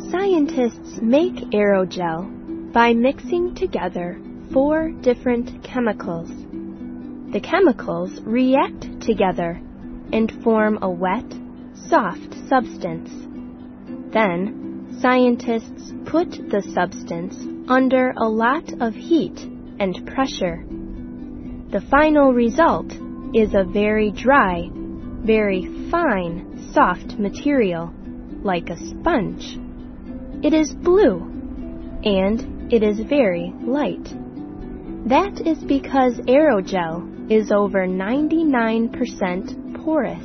Scientists make aerogel by mixing together 4 different chemicals. The chemicals react together and form a wet, soft substance. Then, scientists put the substance under a lot of heat and pressure. The final result is a very dry, very fine, soft material, like a sponge. It is blue, and it is very light. That is because aerogel is over 99% porous.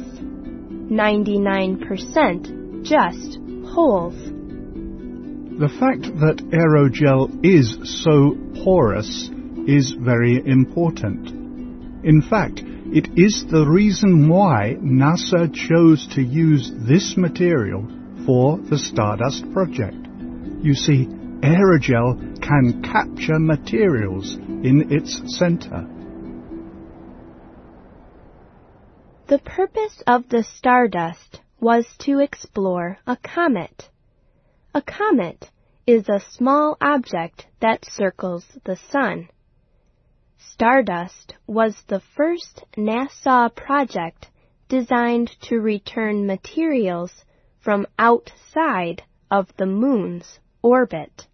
99% just holes. The fact that aerogel is so porous is very important. In fact, it is the reason why NASA chose to use this material for the Stardust project. You see, aerogel can capture materials in its center. The purpose of the Stardust was to explore a comet. A comet is a small object that circles the sun. Stardust was the first NASA project designed to return materials from outside of the moon's orbit.